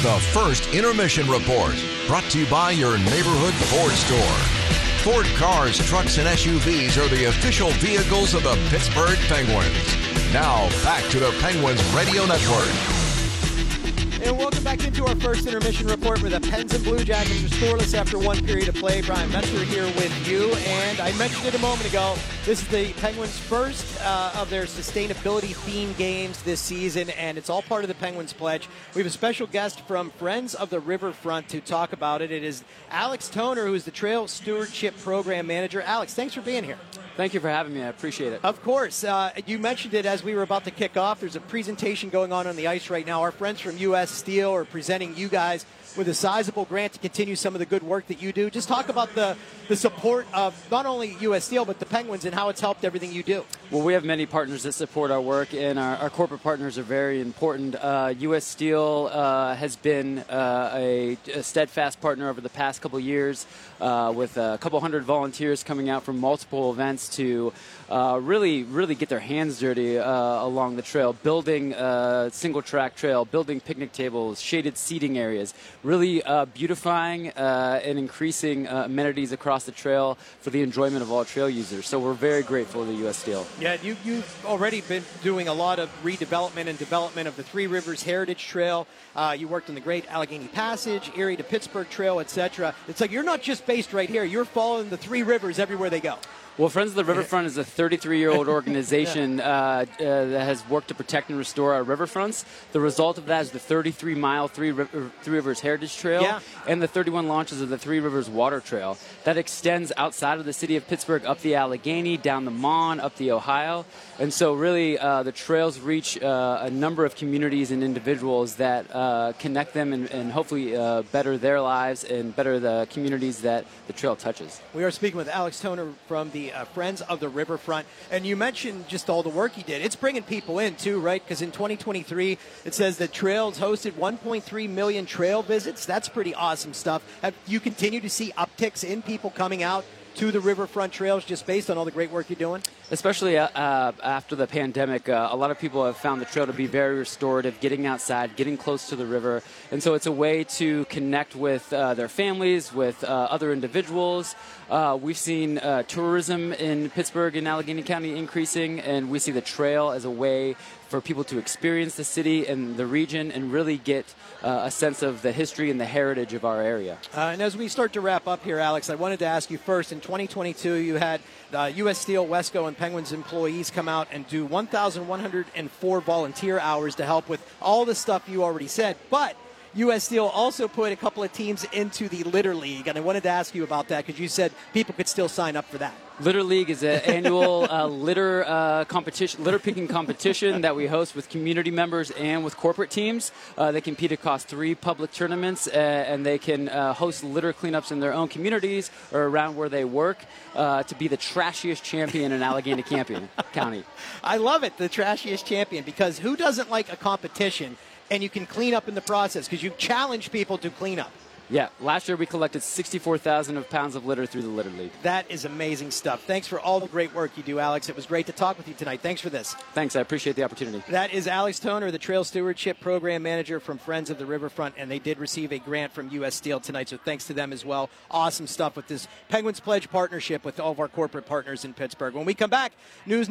is the First Intermission Report, brought to you by your neighborhood Ford store. Ford cars, trucks, and SUVs are the official vehicles of the Pittsburgh Penguins. Now, back to the Penguins Radio Network. And welcome back into our First Intermission Report, where the Pens and Blue Jackets are scoreless after one period of play. Brian Metzger here with you, and I mentioned it a moment ago. This is the Penguins' first of their sustainability-themed games this season, and it's all part of the Penguins Pledge. We have a special guest from Friends of the Riverfront to talk about it. It is Alex Toner, who is the Trail Stewardship Program Manager. Alex, thanks for being here. Thank you for having me. I appreciate it. Of course. You mentioned it as we were about to kick off. There's a presentation going on the ice right now. Our friends from U.S. Steel are presenting you guys with a sizable grant to continue some of the good work that you do. Just talk about the support of not only U.S. Steel, but the Penguins and how it's helped everything you do. Well, we have many partners that support our work, and our corporate partners are very important. U.S. Steel has been a steadfast partner over the past couple of years with a couple hundred volunteers coming out from multiple events to really get their hands dirty along the trail, building a single-track trail, building picnic tables, shaded seating areas, really beautifying and increasing amenities across the trail for the enjoyment of all trail users. So we're very grateful to U.S. Steel. Yeah, you've already been doing a lot of redevelopment and development of the Three Rivers Heritage Trail. You worked on the Great Allegheny Passage, Erie to Pittsburgh Trail, etc. It's like you're not just based right here. You're following the Three Rivers everywhere they go. Well, Friends of the Riverfront is a 33-year-old organization that has worked to protect and restore our riverfronts. The result of that is the 33-mile Three Rivers Heritage Trail and the 31 launches of the Three Rivers Water Trail. That extends outside of the city of Pittsburgh, up the Allegheny, down the Mon, up the Ohio. And so really the trails reach a number of communities and individuals that connect them and hopefully better their lives and better the communities that the trail touches. We are speaking with Alex Toner from the Friends of the Riverfront. And you mentioned just all the work he did. It's bringing people in, too, right? Because in 2023, it says that Trails hosted 1.3 million trail visits. That's pretty awesome stuff. Have you continue to see upticks in people coming out to the riverfront trails just based on all the great work you're doing? Especially after the pandemic, a lot of people have found the trail to be very restorative, getting outside, getting close to the river. And so it's a way to connect with their families, with other individuals. We've seen tourism in Pittsburgh and Allegheny County increasing, and we see the trail as a way for people to experience the city and the region and really get a sense of the history and the heritage of our area. And as we start to wrap up here, Alex, I wanted to ask you first, in 2022, you had U.S. Steel, Wesco, and Penguins employees come out and do 1,104 volunteer hours to help with all the stuff you already said, but U.S. Steel also put a couple of teams into the Litter League, and I wanted to ask you about that because you said people could still sign up for that. Litter League is an annual litter picking competition that we host with community members and with corporate teams. They compete across 3 public tournaments, and they can host litter cleanups in their own communities or around where they work to be the trashiest champion in Allegheny County. I love it, the trashiest champion, because who doesn't like a competition? And you can clean up in the process because you challenge people to clean up. Yeah, last year we collected 64,000 pounds of litter through the Litter League. That is amazing stuff. Thanks for all the great work you do, Alex. It was great to talk with you tonight. Thanks for this. Thanks, I appreciate the opportunity. That is Alex Toner, the Trail Stewardship Program Manager from Friends of the Riverfront, and they did receive a grant from U.S. Steel tonight, so thanks to them as well. Awesome stuff with this Penguins Pledge partnership with all of our corporate partners in Pittsburgh. When we come back, news